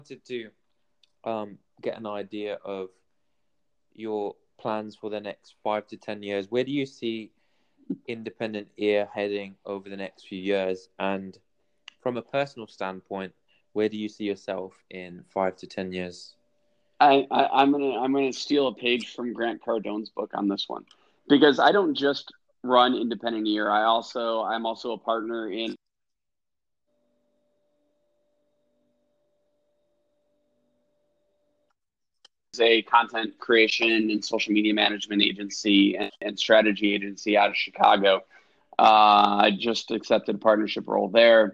wanted to get an idea of your plans for the next 5 to 10 years. Where do you see Independent Ear heading over the next few years? And from a personal standpoint, where do you see yourself in 5 to 10 years? I'm gonna steal a page from Grant Cardone's book on this one, because I don't just run Independent Ear. I'm also a partner in a content creation and social media management agency and strategy agency out of Chicago. I just accepted a partnership role there.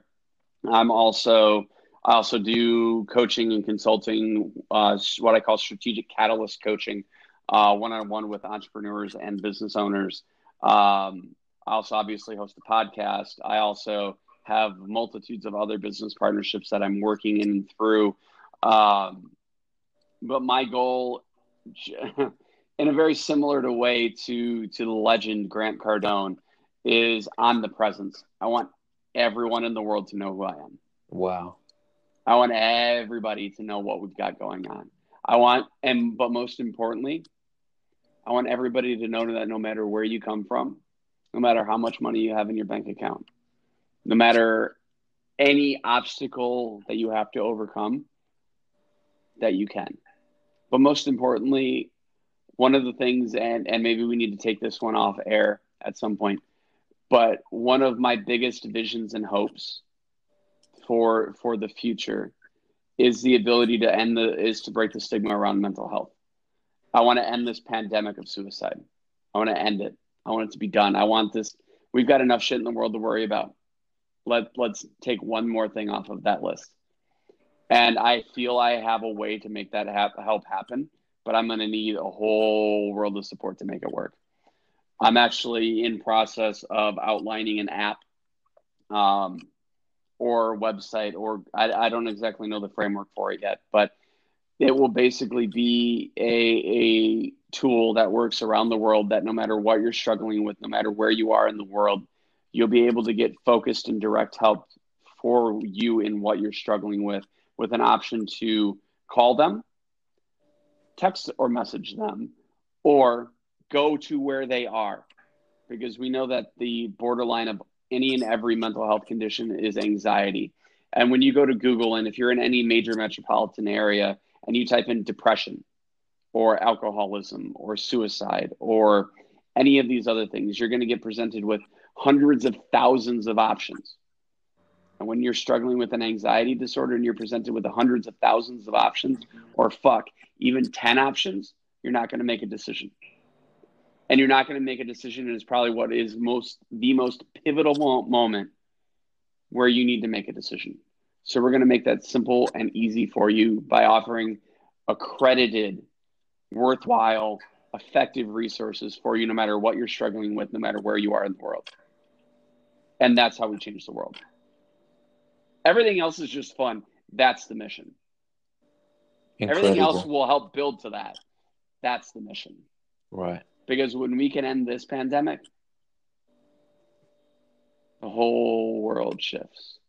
I also do coaching and consulting, what I call strategic catalyst coaching, one-on-one with entrepreneurs and business owners. I also obviously host a podcast. I also have multitudes of other business partnerships that I'm working in and through. But my goal, in a very similar to way to the legend Grant Cardone, is omnipresence. I want everyone in the world to know who I am. Wow. I want everybody to know what we've got going on. But most importantly, I want everybody to know that no matter where you come from, no matter how much money you have in your bank account, no matter any obstacle that you have to overcome, that you can. But most importantly, one of the things, and maybe we need to take this one off air at some point, but one of my biggest visions and hopes for the future is the ability to break the stigma around mental health. I want to end this pandemic of suicide. I want to end it. I want it to be done. I want this. We've got enough shit in the world to worry about. Let's take one more thing off of that list. And I feel I have a way to make that help happen, but I'm going to need a whole world of support to make it work. I'm actually in process of outlining an app, or website, or I don't exactly know the framework for it yet, but it will basically be a tool that works around the world, that no matter what you're struggling with, no matter where you are in the world, you'll be able to get focused and direct help for you in what you're struggling with an option to call them, text or message them, or go to where they are. Because we know that the borderline of any and every mental health condition is anxiety. And when you go to Google, and if you're in any major metropolitan area and you type in depression or alcoholism or suicide or any of these other things, you're going to get presented with hundreds of thousands of options. And when you're struggling with an anxiety disorder and you're presented with hundreds of thousands of options, or even 10 options, you're not going to make a decision. And you're not going to make a decision, and it's probably what is the most pivotal moment where you need to make a decision. So we're going to make that simple and easy for you by offering accredited, worthwhile, effective resources for you, no matter what you're struggling with, no matter where you are in the world. And that's how we change the world. Everything else is just fun. That's the mission. Incredible. Everything else will help build to that. That's the mission. Right. Because when we can end this pandemic, the whole world shifts.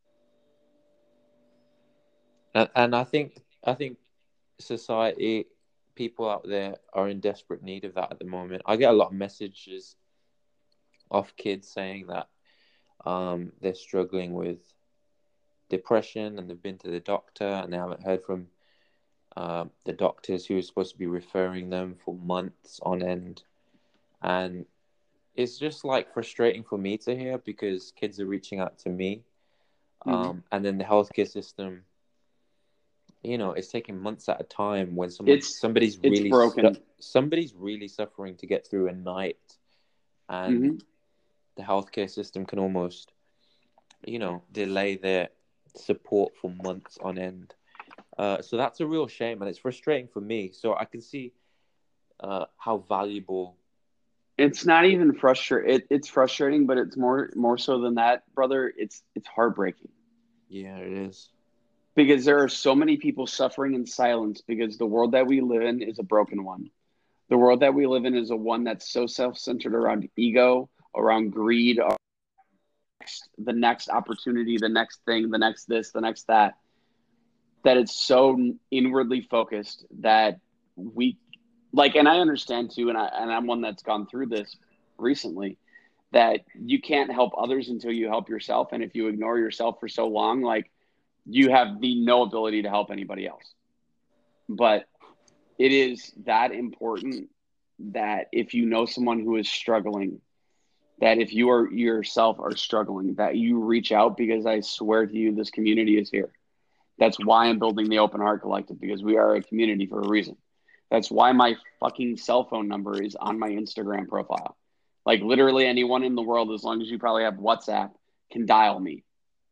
And I think society, people out there are in desperate need of that at the moment. I get a lot of messages of kids saying that they're struggling with depression and they've been to the doctor and they haven't heard from the doctors who are supposed to be referring them for months on end. And it's just like frustrating for me to hear, because kids are reaching out to me. And then the healthcare system, it's taking months at a time when somebody's really broken. Somebody's really suffering to get through a night, and the healthcare system can almost, delay their support for months on end. So that's a real shame, and it's frustrating for me. So I can see how valuable. It's not even frustrating. It's frustrating, but it's more so than that, brother. It's heartbreaking. Yeah, it is. Because there are so many people suffering in silence, because the world that we live in is a broken one. The world that we live in is a one that's so self-centered around ego, around greed, the next opportunity, the next thing, the next this, the next that. that it's so inwardly focused that we like, and I understand too, and I'm one that's gone through this recently, that you can't help others until you help yourself. And if you ignore yourself for so long, like, you have no ability to help anybody else. But it is that important that if you know someone who is struggling, that if you are yourself are struggling, that you reach out, because I swear to you, this community is here. That's why I'm building the Open Heart Collective, because we are a community for a reason. That's why my fucking cell phone number is on my Instagram profile. Like, literally anyone in the world, as long as you probably have WhatsApp, can dial me.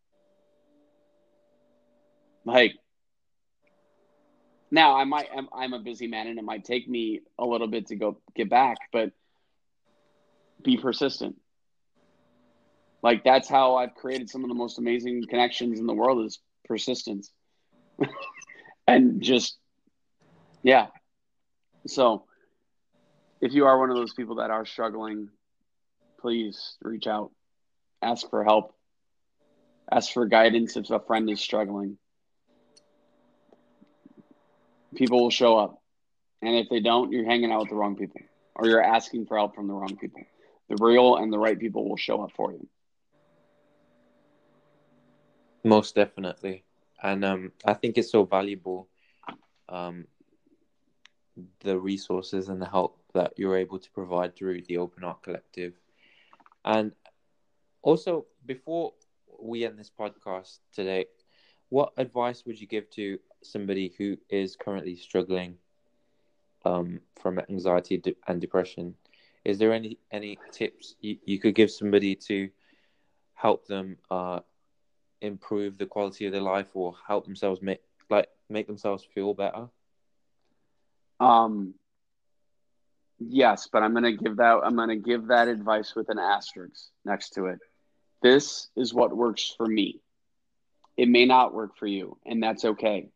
Like, now I'm a busy man and it might take me a little bit to go get back, but be persistent. Like, that's how I've created some of the most amazing connections in the world, is persistence. And just, yeah. So if you are one of those people that are struggling, please reach out, ask for help, ask for guidance. If a friend is struggling, people will show up. And if they don't, you're hanging out with the wrong people, or you're asking for help from the wrong people. The real and the right people will show up for you. Most definitely. And I think it's so valuable, the resources and the help that you're able to provide through the Open Heart Collective. And also, before we end this podcast today, what advice would you give to somebody who is currently struggling from anxiety and depression? Is there any tips you could give somebody to help them improve the quality of their life, or help themselves make themselves feel better? Yes, but I'm gonna give that advice with an asterisk next to it. This is what works for me. It may not work for you, and that's okay.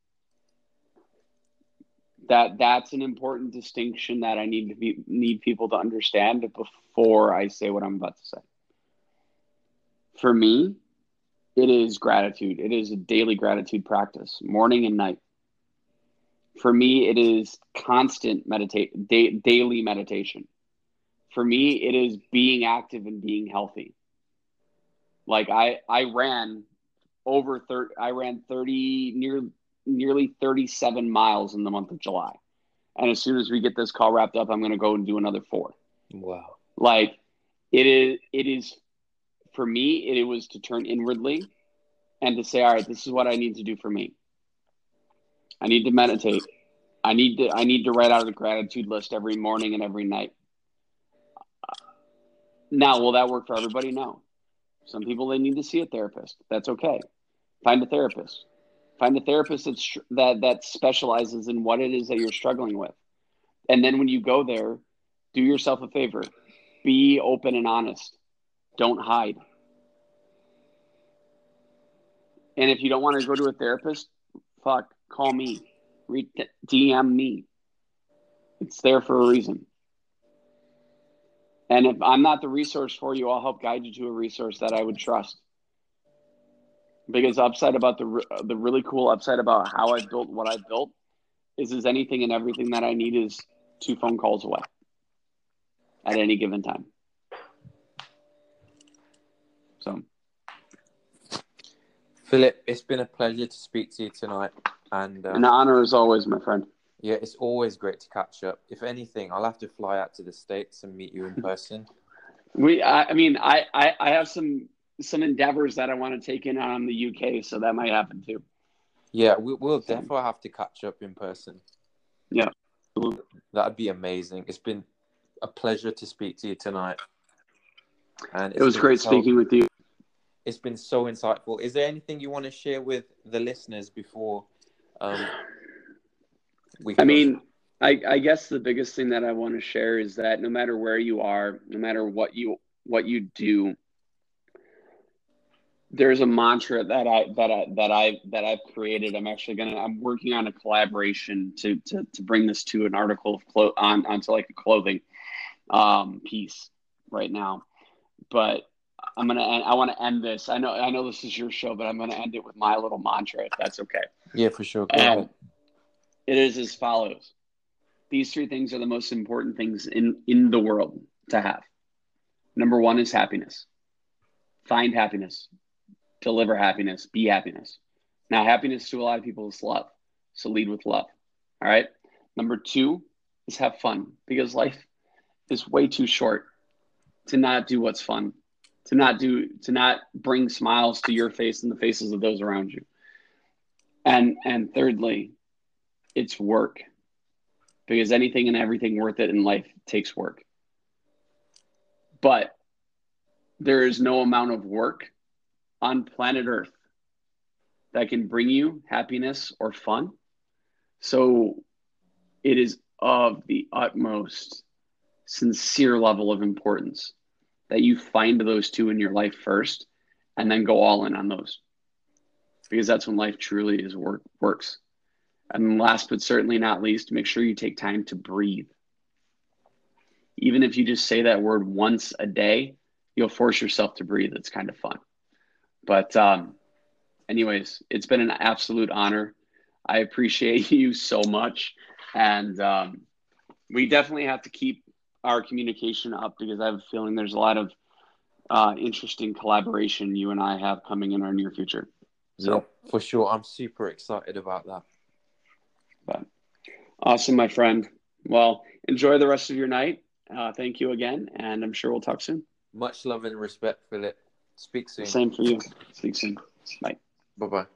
That's an important distinction that I need people to understand before I say what I'm about to say. For me, it is gratitude. It is a daily gratitude practice, morning and night. For me, it is constant daily meditation. For me, it is being active and being healthy. Like, I ran over 30, I ran 30, nearly 37 miles in the month of July. And as soon as we get this call wrapped up, I'm going to go and do another 4. Wow. Like, it is for me, it was to turn inwardly and to say, all right, this is what I need to do for me. I need to meditate. I need to write out a gratitude list every morning and every night. Now, will that work for everybody? No. Some people, they need to see a therapist. That's okay. Find a therapist. Find a therapist that specializes in what it is that you're struggling with. And then when you go there, do yourself a favor. Be open and honest. Don't hide. And if you don't want to go to a therapist, call me. DM me. It's there for a reason. And if I'm not the resource for you, I'll help guide you to a resource that I would trust. Because the really cool upside about how I built what I built is anything and everything that I need is 2 phone calls away at any given time. So, Philip, it's been a pleasure to speak to you tonight. And an honor as always, my friend. Yeah, it's always great to catch up. If anything, I'll have to fly out to the States and meet you in person. I have some endeavors that I want to take in on the UK, so that might happen too. Yeah, we'll definitely have to catch up in person. Yeah. That'd be amazing. It's been a pleasure to speak to you tonight. And it was great speaking with you. It's been so insightful. Is there anything you want to share with the listeners before we go? I guess the biggest thing that I want to share is that no matter where you are, no matter what you do, there's a mantra that I've created. I'm working on a collaboration to bring this to an article of onto like a clothing piece right now. But I want to end this. I know this is your show, but I'm gonna end it with my little mantra, if that's okay. Yeah, for sure. Go And ahead. it is as follows. These three things are the most important things in the world to have. Number one is happiness. Find happiness, deliver happiness, be happiness. Now, happiness to a lot of people is love. So lead with love. All right. Number two is have fun, because life is way too short to not do what's fun, to not bring smiles to your face and the faces of those around you. And thirdly, it's work, because anything and everything worth it in life takes work. But there is no amount of work on planet Earth that can bring you happiness or fun. So it is of the utmost sincere level of importance that you find those two in your life first and then go all in on those, because that's when life truly is works. And last but certainly not least, make sure you take time to breathe. Even if you just say that word once a day, you'll force yourself to breathe. It's kind of fun. But anyways, it's been an absolute honor. I appreciate you so much. And we definitely have to keep our communication up, because I have a feeling there's a lot of interesting collaboration you and I have coming in our near future. So, yeah, for sure. I'm super excited about that. But awesome, my friend. Well, enjoy the rest of your night. Thank you again, and I'm sure we'll talk soon. Much love and respect, Philip. Speak soon. Same for you. Speak soon. Bye. Bye-bye.